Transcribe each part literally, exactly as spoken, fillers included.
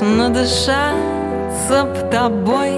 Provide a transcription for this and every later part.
надышаться б тобой,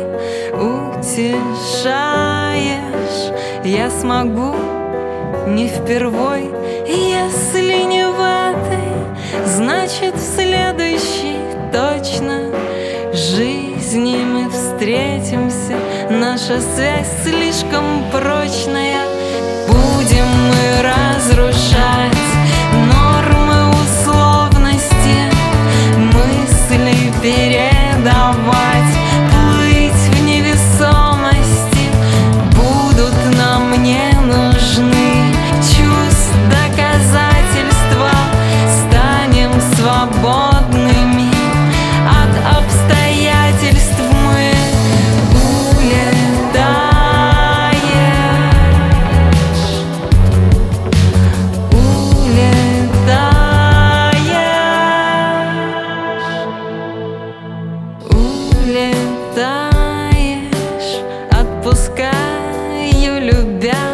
утешаешь. Я смогу не впервой, если не в этой, значит в следующей точно жизни мы встретимся. Наша связь слишком прочная. Будем мы разрушать нормы условности, мысли передавать, плыть в невесомости. Будут нам не нужны чувств, доказательства. Станем свободными от обстоятельств. Мы улетаешь, отпускаю, любя,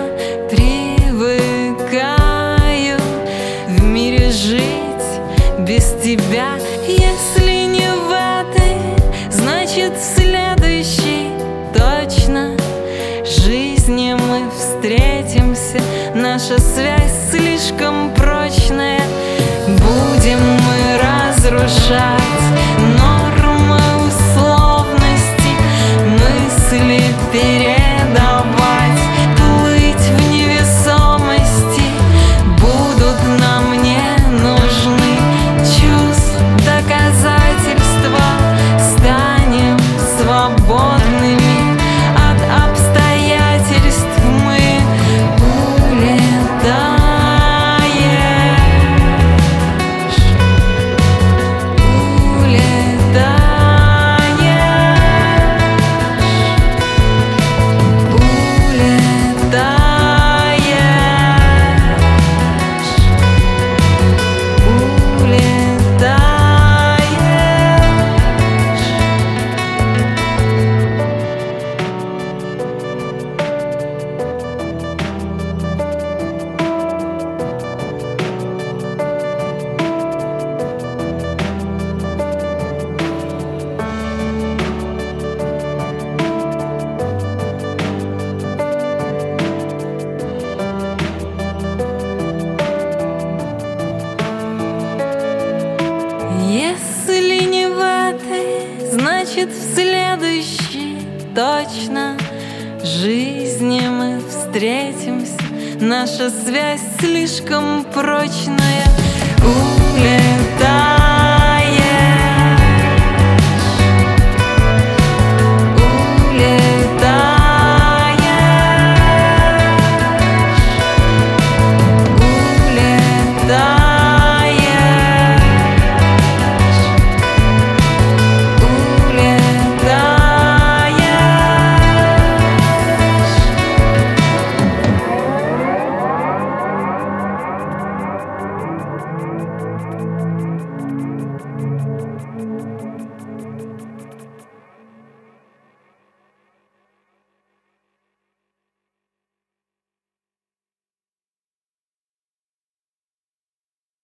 привыкаю в мире жить без тебя. Если не в этой, значит в следующей точно жизни мы встретимся. Наша связь слишком прочная. Будем мы разрушать нормы условности, мысли передавать, плыть в невесомости. Будут нам не нужны чувств, доказательства. Станем свободными от обстоятельств. Мы улетаешь, если не в этой, значит в следующей точно жизни мы встретимся. Наша связь слишком прочная. Улетай.